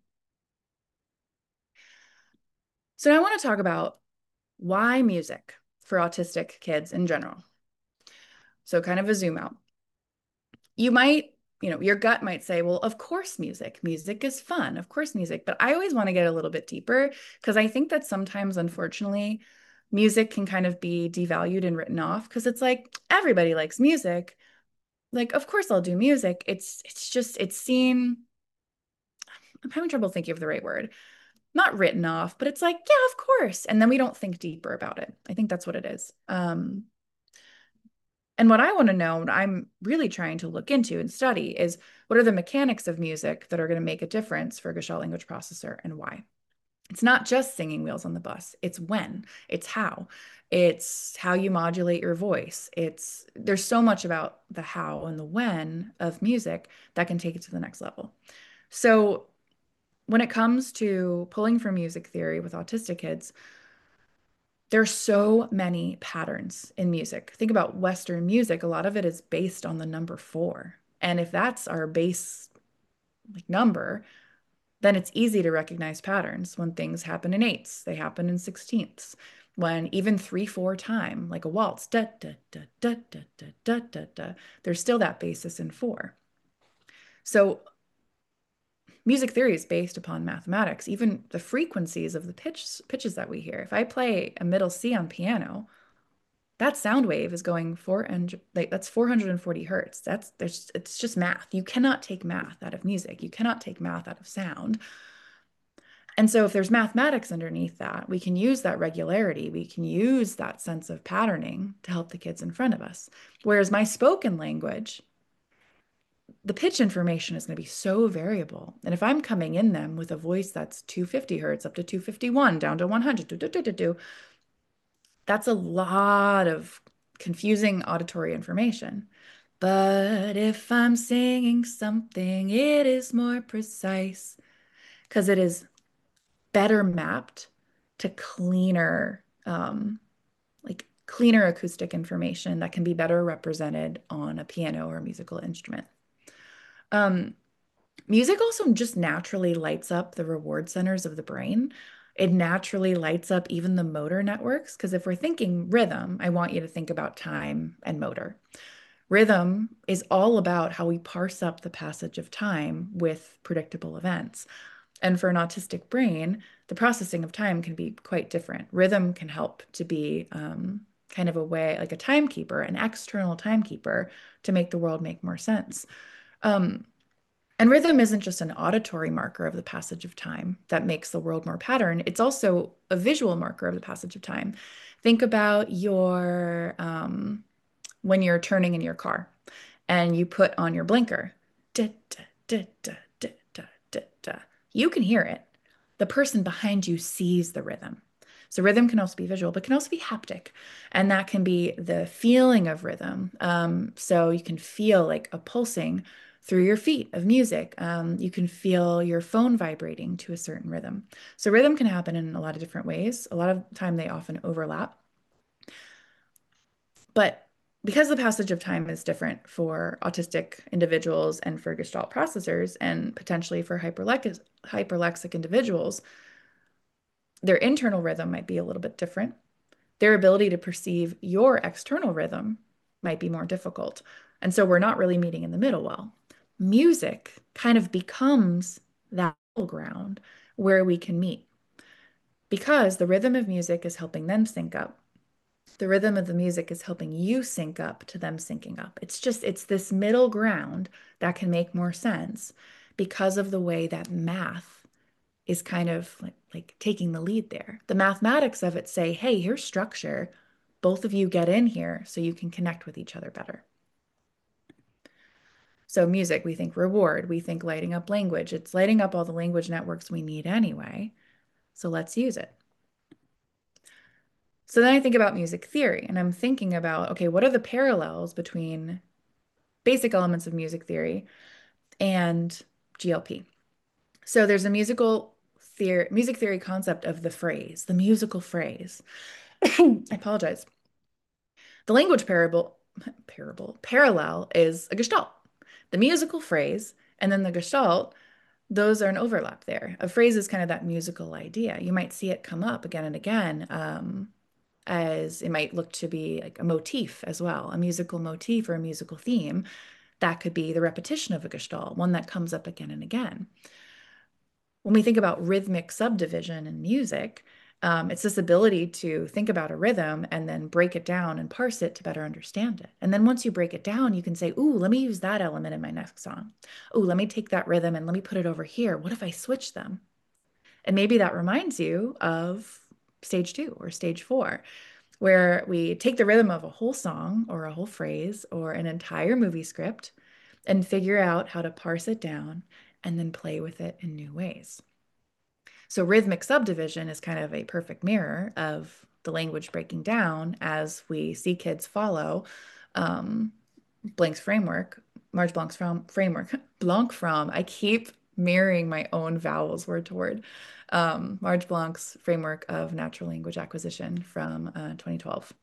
So now I want to talk about why music for autistic kids in general. So kind of a zoom out. You might, you know, your gut might say, well, of course music. Music is fun. Of course music. But I always want to get a little bit deeper because I think that sometimes, unfortunately, music can kind of be devalued and written off because it's like everybody likes music. Like, of course I'll do music. It's it's just it's seen. I'm having trouble thinking of the right word. Not written off, but it's like, yeah, of course. And then we don't think deeper about it. I think that's what it is. Um, And what I want to know, what I'm really trying to look into and study is what are the mechanics of music that are going to make a difference for a Gestalt language processor and why? It's not just singing Wheels on the Bus. It's when, it's how, it's how you modulate your voice. It's there's so much about the how and the when of music that can take it to the next level. So when it comes to pulling from music theory with autistic kids, there's so many patterns in music. Think about Western music. A lot of it is based on the number four. And if that's our base like number, then it's easy to recognize patterns when things happen in eighths, they happen in sixteenths. When even three, four time, like a waltz, da, da, da, da, da, da, da, da, da, there's still that basis in four. So music theory is based upon mathematics, even the frequencies of the pitch, pitches that we hear. If I play a middle C on piano, that sound wave is going four and like that's four hundred forty hertz. That's there's it's just math. You cannot take math out of music. You cannot take math out of sound. And so if there's mathematics underneath that, we can use that regularity. We can use that sense of patterning to help the kids in front of us. Whereas my spoken language, the pitch information is going to be so variable. And if I'm coming in them with a voice that's two hundred fifty hertz up to two fifty-one, down to one hundred, do, do, do, do, do, that's a lot of confusing auditory information. But if I'm singing something, it is more precise because it is better mapped to cleaner, um, like cleaner acoustic information that can be better represented on a piano or a musical instrument. Um, music also just naturally lights up the reward centers of the brain. It naturally lights up even the motor networks. Because if we're thinking rhythm, I want you to think about time and motor. Rhythm is all about how we parse up the passage of time with predictable events. And for an autistic brain, the processing of time can be quite different. Rhythm can help to be um, kind of a way, like a timekeeper, an external timekeeper to make the world make more sense. Um, and rhythm isn't just an auditory marker of the passage of time that makes the world more pattern. It's also a visual marker of the passage of time. Think about your, um, when you're turning in your car and you put on your blinker. Da, da, da, da, da, da, da, da. You can hear it. The person behind you sees the rhythm. So rhythm can also be visual, but can also be haptic. And that can be the feeling of rhythm. Um, so you can feel like a pulsing through your feet of music. Um, you can feel your phone vibrating to a certain rhythm. So rhythm can happen in a lot of different ways. A lot of time they often overlap. But because the passage of time is different for autistic individuals and for Gestalt processors and potentially for hyperlexic, hyperlexic individuals, their internal rhythm might be a little bit different. Their ability to perceive your external rhythm might be more difficult. And so we're not really meeting in the middle well. Music kind of becomes that middle ground where we can meet because the rhythm of music is helping them sync up. The rhythm of the music is helping you sync up to them syncing up. It's just, it's this middle ground that can make more sense because of the way that math is kind of like, like taking the lead there. The mathematics of it say, hey, here's structure. Both of you get in here so you can connect with each other better. So music, we think reward, we think lighting up language. It's lighting up all the language networks we need anyway. So let's use it. So then I think about music theory and I'm thinking about, okay, what are the parallels between basic elements of music theory and G L P? So there's a musical theory, music theory concept of the phrase, the musical phrase. I apologize. The language parable, parable, parallel is a gestalt. The musical phrase and then the gestalt, those are an overlap there. A phrase is kind of that musical idea. You might see it come up again and again, um, as it might look to be like a motif as well, a musical motif or a musical theme. That could be the repetition of a gestalt, one that comes up again and again. When we think about rhythmic subdivision in music, um, it's this ability to think about a rhythm and then break it down and parse it to better understand it. And then once you break it down, you can say, ooh, let me use that element in my next song. Ooh, let me take that rhythm and let me put it over here. What if I switch them? And maybe that reminds you of stage two or stage four, where we take the rhythm of a whole song or a whole phrase or an entire movie script and figure out how to parse it down and then play with it in new ways. So rhythmic subdivision is kind of a perfect mirror of the language breaking down as we see kids follow um, Blank's framework, Marge Blank's from framework, Blanc from. I keep mirroring my own vowels word to word. Um, Marge Blank's framework of natural language acquisition from uh, twenty twelve.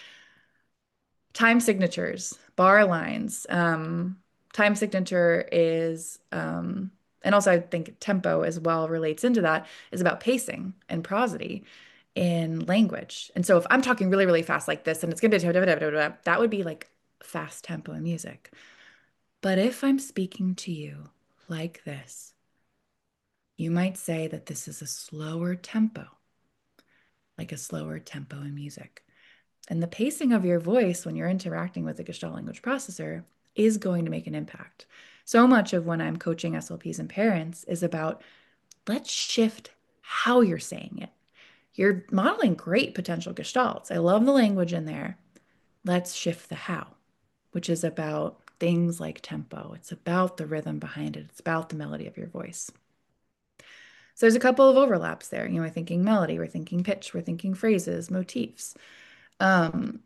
Time signatures, bar lines. Um, time signature is, um, and also I think tempo as well relates into that, is about pacing and prosody in language. And so if I'm talking really, really fast like this, and it's gonna be that would be like fast tempo in music. But if I'm speaking to you like this, you might say that this is a slower tempo, like a slower tempo in music. And the pacing of your voice when you're interacting with a Gestalt language processor is going to make an impact. So much of when I'm coaching S L Ps and parents is about let's shift how you're saying it. You're modeling great potential Gestalts. I love the language in there. Let's shift the how, which is about things like tempo. It's about the rhythm behind it. It's about the melody of your voice. So there's a couple of overlaps there. You know, we're thinking melody, we're thinking pitch, we're thinking phrases, motifs. Um,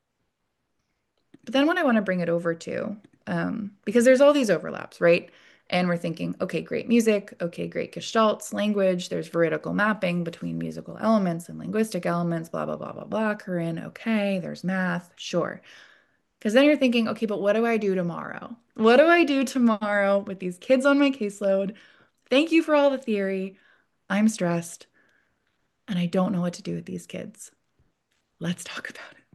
But then what I want to bring it over to, um, because there's all these overlaps, right? And we're thinking, okay, great music, okay, great gestalts, language, there's veridical mapping between musical elements and linguistic elements, blah, blah, blah, blah, blah, Corinne, okay, there's math, sure. Because then you're thinking, okay, but what do I do tomorrow? What do I do tomorrow with these kids on my caseload? Thank you for all the theory. I'm stressed and I don't know what to do with these kids. Let's talk about it.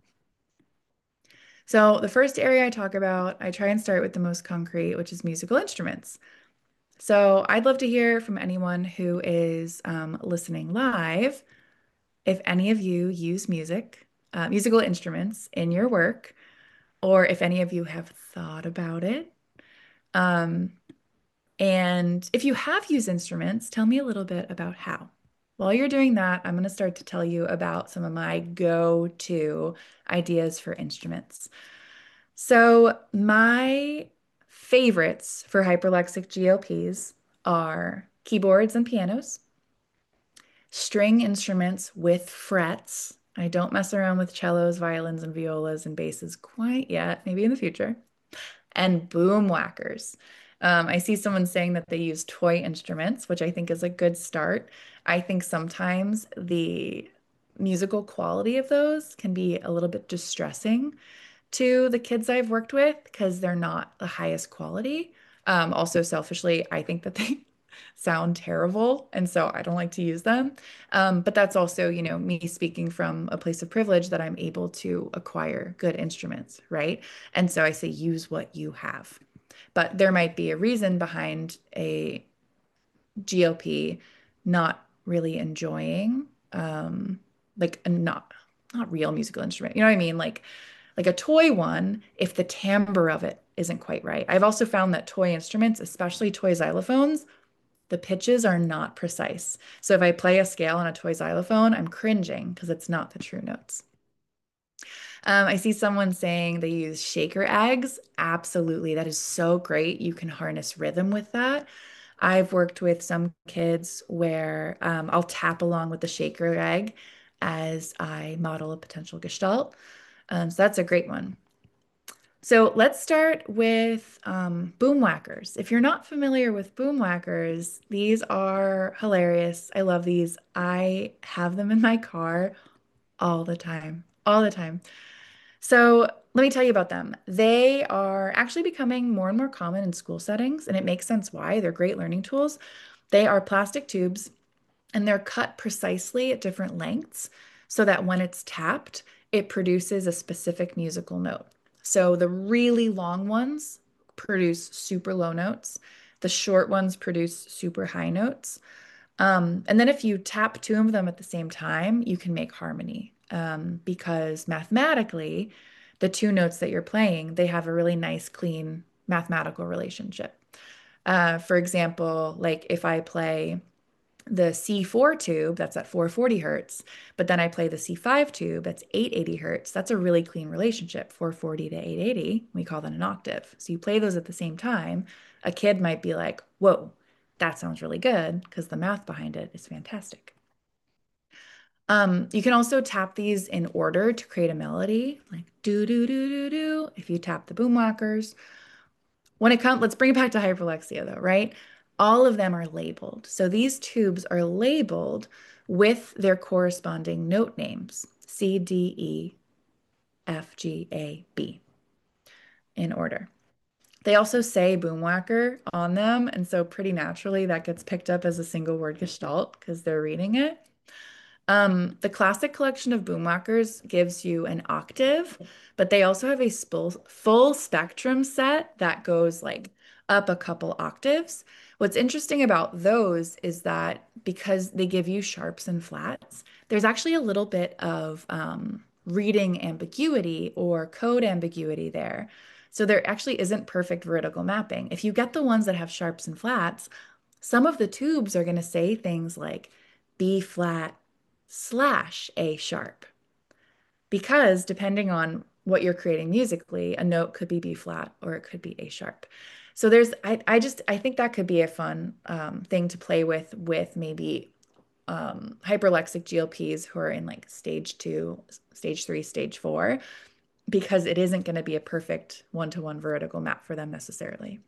So the first area I talk about, I try and start with the most concrete, which is musical instruments. So I'd love to hear from anyone who is um, listening live, if any of you use music, uh, musical instruments in your work, or if any of you have thought about it. Um, and if you have used instruments, tell me a little bit about how. While you're doing that, I'm going to start to tell you about some of my go-to ideas for instruments. So my favorites for hyperlexic G L Ps are keyboards and pianos, string instruments with frets. I don't mess around with cellos, violins, and violas and basses quite yet, maybe in the future. And boom whackers. Um, I see someone saying that they use toy instruments, which I think is a good start. I think sometimes the musical quality of those can be a little bit distressing to the kids I've worked with because they're not the highest quality. Um, also, selfishly, I think that they sound terrible, and so I don't like to use them. Um, but that's also, you know, me speaking from a place of privilege that I'm able to acquire good instruments, right? And so I say use what you have. But there might be a reason behind a G L P not really enjoying um like a not not real musical instrument. You know what I mean? Like like a toy one, if the timbre of it isn't quite right. I've also found that toy instruments, especially toy xylophones, the pitches are not precise. So if I play a scale on a toy xylophone, I'm cringing because it's not the true notes. Um, I see someone saying they use shaker eggs. Absolutely. That is so great. You can harness rhythm with that. I've worked with some kids where um, I'll tap along with the shaker egg as I model a potential gestalt. Um, so that's a great one. So let's start with um, boom whackers. If you're not familiar with boom whackers, these are hilarious. I love these. I have them in my car all the time, all the time. So let me tell you about them. They are actually becoming more and more common in school settings, and it makes sense why. They're great learning tools. They are plastic tubes and they're cut precisely at different lengths so that when it's tapped, it produces a specific musical note. So the really long ones produce super low notes. The short ones produce super high notes. Um, and then if you tap two of them at the same time, you can make harmony um, because mathematically, the two notes that you're playing, they have a really nice, clean mathematical relationship. Uh, for example, like if I play the C four tube, that's at four forty hertz, but then I play the C five tube, that's eight eighty hertz. That's a really clean relationship, four forty to eight eighty. We call that an octave. So you play those at the same time. A kid might be like, whoa, that sounds really good because the math behind it is fantastic. Um, you can also tap these in order to create a melody, like do do do do do. If you tap the boom whackers, when it comes, let's bring it back to hyperlexia though, right? All of them are labeled. So these tubes are labeled with their corresponding note names, C, D, E, F, G, A, B, in order. They also say boomwhacker on them, and so pretty naturally that gets picked up as a single word gestalt because they're reading it. Um, the classic collection of boomwhackers gives you an octave, but they also have a full, full spectrum set that goes like up a couple octaves. What's interesting about those is that because they give you sharps and flats, there's actually a little bit of um, reading ambiguity or code ambiguity there. So there actually isn't perfect vertical mapping. If you get the ones that have sharps and flats, some of the tubes are going to say things like B flat slash A sharp, because depending on what you're creating musically, a note could be B flat or it could be A sharp. So there's, I, I just, I think that could be a fun um, thing to play with, with maybe um, hyperlexic G L Ps who are in like stage two, stage three, stage four, because it isn't going to be a perfect one-to-one vertical map for them necessarily.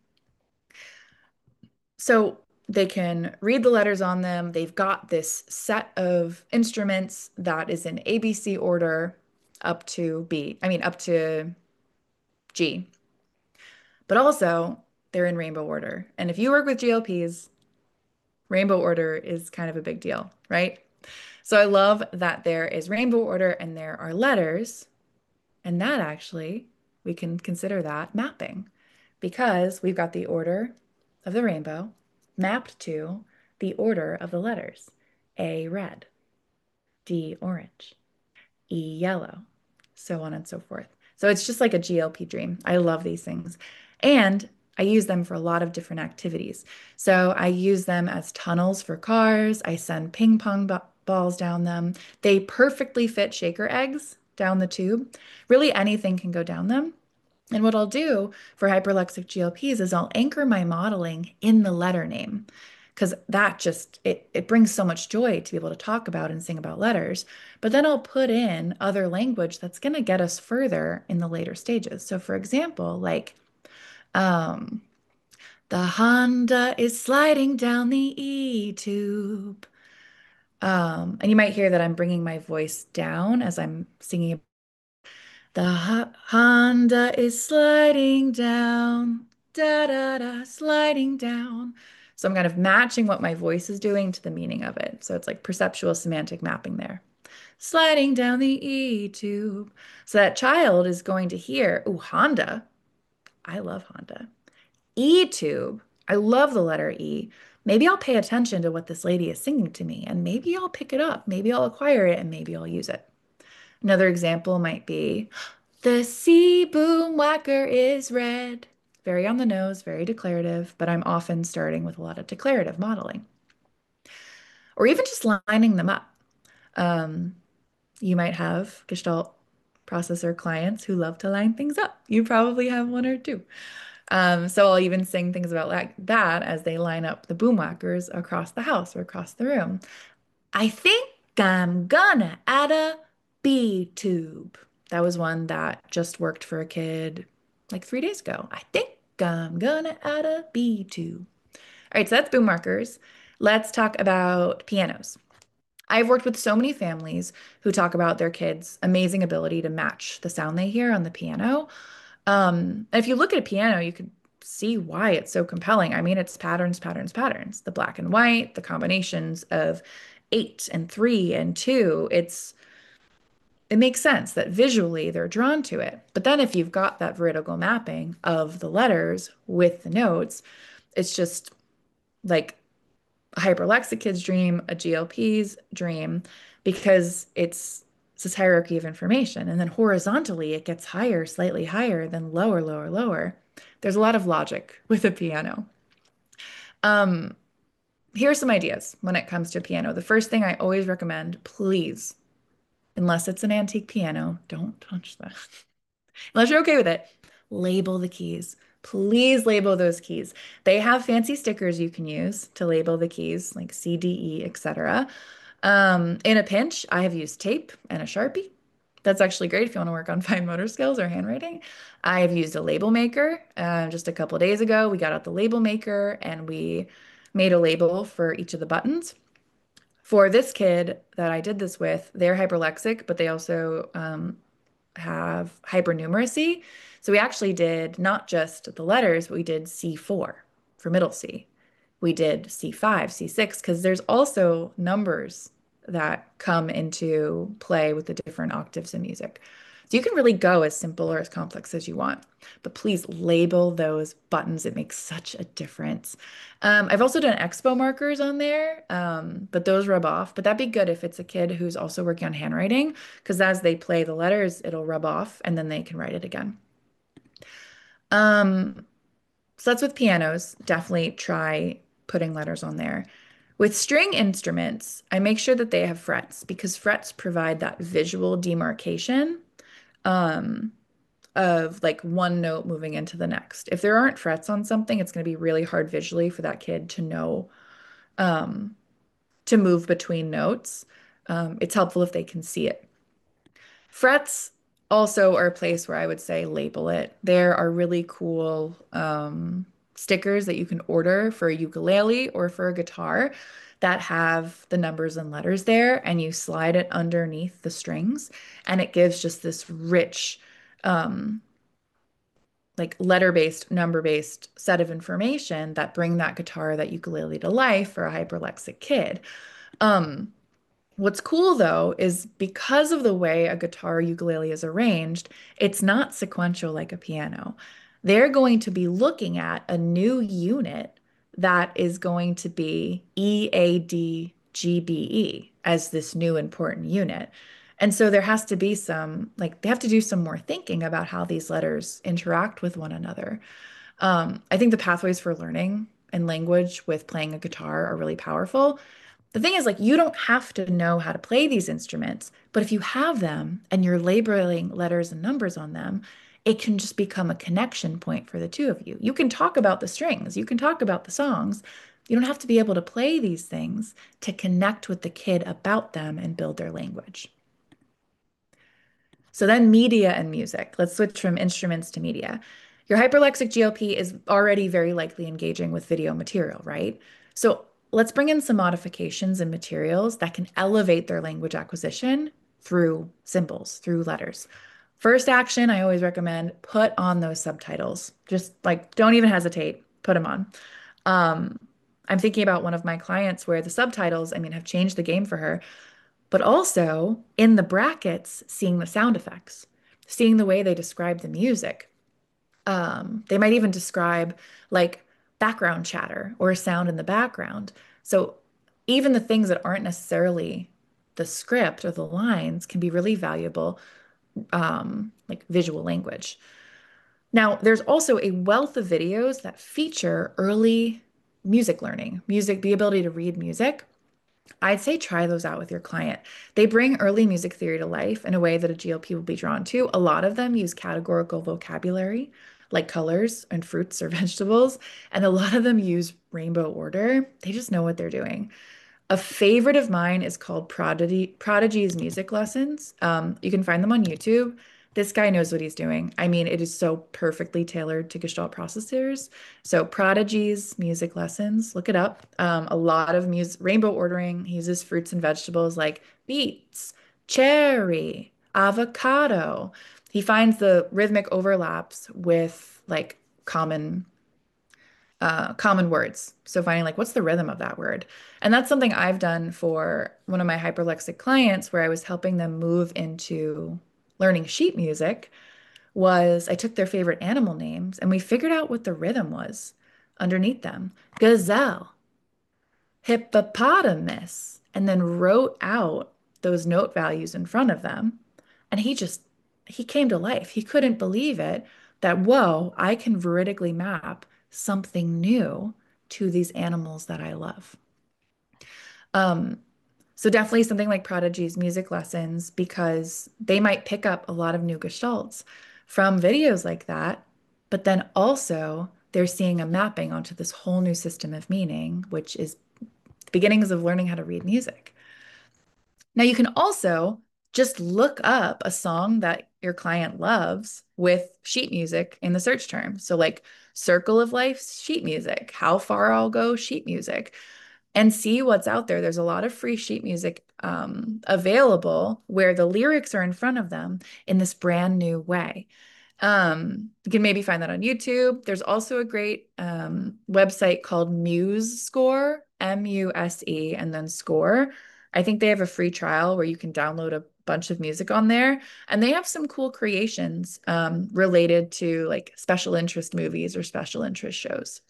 So they can read the letters on them. They've got this set of instruments that is in A B C order up to B, I mean, up to G. But also, they're in rainbow order. And if you work with G L Ps, rainbow order is kind of a big deal, right? So I love that there is rainbow order and there are letters. And that actually, we can consider that mapping because we've got the order of the rainbow mapped to the order of the letters. A red, D orange, E yellow, so on and so forth. So it's just like a G L P dream. I love these things. And I use them for a lot of different activities. So I use them as tunnels for cars. I send ping pong balls down them. They perfectly fit shaker eggs down the tube. Really anything can go down them. And what I'll do for hyperlexic G L Ps is I'll anchor my modeling in the letter name. because that just it, it brings so much joy to be able to talk about and sing about letters. But then I'll put in other language that's going to get us further in the later stages. So for example, like um the Honda is sliding down the E tube. Um, and you might hear that I'm bringing my voice down as I'm singing. The Ho- Honda is sliding down, da da da, sliding down. So I'm kind of matching what my voice is doing to the meaning of it. So it's like perceptual semantic mapping there. Sliding down the E tube. So that child is going to hear, ooh, Honda. I love Honda. E tube. I love the letter E. Maybe I'll pay attention to what this lady is singing to me, and maybe I'll pick it up. Maybe I'll acquire it, and maybe I'll use it. Another example might be the C boom whacker is red. Very on the nose, very declarative, but I'm often starting with a lot of declarative modeling. Or even just lining them up. Um, you might have Gestalt processor clients who love to line things up. You probably have one or two. Um, so I'll even sing things about like that as they line up the boom whackers across the house or across the room. I think I'm gonna add a B tube. That was one that just worked for a kid like three days ago. I think I'm gonna add a B tube. All right, so that's boom markers. Let's talk about pianos. I've worked with so many families who talk about their kids' amazing ability to match the sound they hear on the piano. Um, and if you look at a piano, you can see why it's so compelling. I mean, it's patterns, patterns, patterns, the black and white, the combinations of eight and three and two. It's it makes sense that visually they're drawn to it. But then if you've got that vertical mapping of the letters with the notes, it's just like a hyperlexic kid's dream, a G L P's dream, because it's it's this hierarchy of information. And then horizontally, it gets higher, slightly higher, then lower, lower, lower. There's a lot of logic with a piano. Um, Here are some ideas when it comes to piano. The first thing I always recommend, please, unless it's an antique piano, don't touch that. Unless you're okay with it, label the keys. Please label those keys. They have fancy stickers you can use to label the keys, like C, D, E, et cetera. Um, in a pinch, I have used tape and a Sharpie. That's actually great if you want to work on fine motor skills or handwriting. I have used a label maker. Uh, just a couple days ago, we got out the label maker and we made a label for each of the buttons. For this kid that I did this with, they're hyperlexic, but they also um, have hypernumeracy. So we actually did not just the letters, but we did C four for middle C. We did C five, C six, because there's also numbers that come into play with the different octaves in music. So you can really go as simple or as complex as you want, but please label those buttons. It makes such a difference. Um, I've also done expo markers on there, um, but those rub off. But that'd be good if it's a kid who's also working on handwriting, because as they play the letters, it'll rub off and then they can write it again. Um, so that's with pianos. Definitely try putting letters on there. With string instruments, I make sure that they have frets because frets provide that visual demarcation um, of like one note moving into the next. If there aren't frets on something, it's going to be really hard visually for that kid to know um, to move between notes. Um, it's helpful if they can see it. Frets also are a place where I would say label it. There are really cool um, stickers that you can order for a ukulele or for a guitar that have the numbers and letters there, and you slide it underneath the strings, and it gives just this rich, um, like letter-based, number-based set of information that bring that guitar, that ukulele to life for a hyperlexic kid. Um, What's cool though is because of the way a guitar ukulele is arranged, it's not sequential like a piano. They're going to be looking at a new unit that is going to be E A D G B E as this new important unit. And so there has to be some, like, they have to do some more thinking about how these letters interact with one another. Um, I think the pathways for learning and language with playing a guitar are really powerful. The thing is, like, you don't have to know how to play these instruments, but if you have them and you're labeling letters and numbers on them, it can just become a connection point for the two of you. You can talk about the strings, you can talk about the songs, You don't have to be able to play these things to connect with the kid about them and build their language. So then media and music. Let's switch from instruments to media. Your hyperlexic G L P is already very likely engaging with video material, right? So let's bring in some modifications and materials that can elevate their language acquisition through symbols, through letters. First action, I always recommend put on those subtitles. Just like don't even hesitate, put them on. Um, I'm thinking about one of my clients where the subtitles, I mean, have changed the game for her, but also in the brackets, seeing the sound effects, seeing the way they describe the music. Um, they might even describe like background chatter or a sound in the background. So even the things that aren't necessarily the script or the lines can be really valuable, um, like visual language. Now, there's also a wealth of videos that feature early music learning, music, the ability to read music. I'd say try those out with your client. They bring early music theory to life in a way that a G L P will be drawn to. A lot of them use categorical vocabulary, like colors and fruits or vegetables, and a lot of them use rainbow order. They just know what they're doing. A favorite of mine is called Prodigy Prodigy's Music Lessons. Um, you can find them on YouTube. This guy knows what he's doing. I mean, it is so perfectly tailored to Gestalt processors. So Prodigy's Music Lessons, look it up. Um, a lot of music, rainbow ordering. He uses fruits and vegetables like beets, cherry, avocado. He finds the rhythmic overlaps with like common uh, common words. So finding like what's the rhythm of that word. And that's something I've done for one of my hyperlexic clients where I was helping them move into learning sheet music was I took their favorite animal names and we figured out what the rhythm was underneath them. Gazelle, hippopotamus, and then wrote out those note values in front of them. And he just, he came to life. He couldn't believe it that, whoa, I can veridically map something new to these animals that I love. Um, so definitely something like Prodigy's music lessons because they might pick up a lot of new gestalts from videos like that, but then also they're seeing a mapping onto this whole new system of meaning, which is the beginnings of learning how to read music. Now you can also just look up a song that your client loves with sheet music in the search term. So like Circle of Life sheet music, How Far I'll Go sheet music, and see what's out there. There's a lot of free sheet music um, available where the lyrics are in front of them in this brand new way. Um, you can maybe find that on YouTube. There's also a great um, website called Muse Score, M U S E, and then Score. I think they have a free trial where you can download a bunch of music on there, and they have some cool creations um, related to like special interest movies or special interest shows.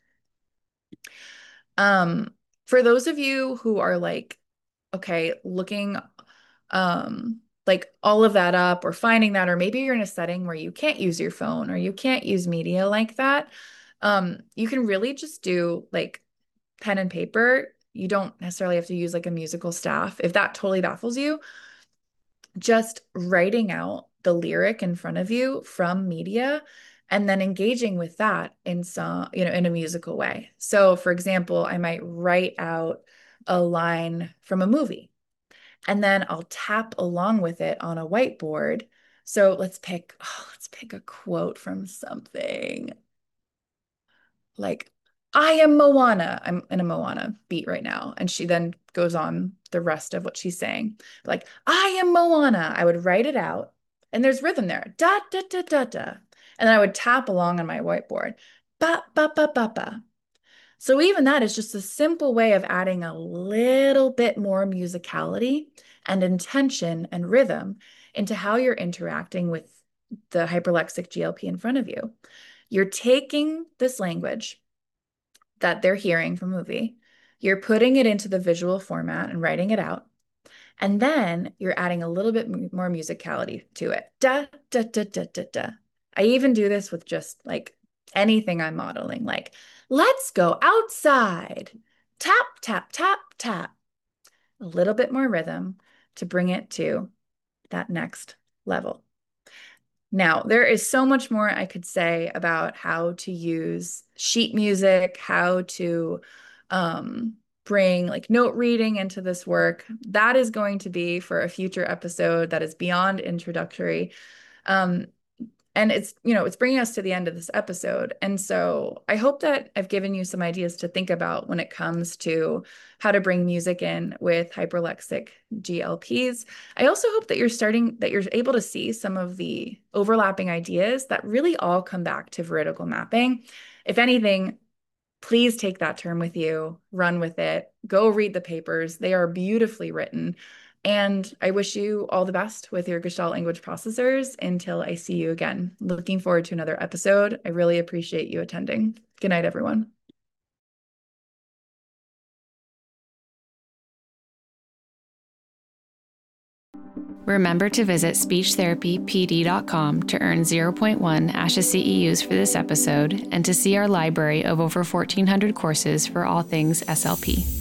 Um, for those of you who are like, okay, looking um like all of that up or finding that, or maybe you're in a setting where you can't use your phone or you can't use media like that, um, you can really just do like pen and paper. You don't necessarily have to use like a musical staff. If that totally baffles you, just writing out the lyric in front of you from media and then engaging with that in some, you know, in a musical way. So for example, I might write out a line from a movie and then I'll tap along with it on a whiteboard. So let's pick, oh, let's pick a quote from something like, I am Moana. I'm in a Moana beat right now. And she then goes on the rest of what she's saying. Like, I am Moana. I would write it out. And there's rhythm there. Da, da, da, da, da. And then I would tap along on my whiteboard. Ba, ba, ba, ba, ba. So even that is just a simple way of adding a little bit more musicality and intention and rhythm into how you're interacting with the hyperlexic G L P in front of you. You're taking this language that they're hearing from a movie, you're putting it into the visual format and writing it out, and then you're adding a little bit more musicality to it. Da, da, da, da, da, da. I even do this with just like anything I'm modeling, like, let's go outside. Tap, tap, tap, tap. A little bit more rhythm to bring it to that next level. Now, there is so much more I could say about how to use sheet music, how to um, bring like note reading into this work. That is going to be for a future episode that is beyond introductory. Um, and it's, you know, it's bringing us to the end of this episode. And so I hope that I've given you some ideas to think about when it comes to how to bring music in with hyperlexic G L Ps. I also hope that you're starting, that you're able to see some of the overlapping ideas that really all come back to veridical mapping. If anything, please take that term with you, run with it, go read the papers. They are beautifully written. And I wish you all the best with your Gestalt language processors until I see you again. Looking forward to another episode. I really appreciate you attending. Good night, everyone. Remember to visit speech therapy p d dot com to earn zero point one ASHA C E Us for this episode and to see our library of over fourteen hundred courses for all things S L P.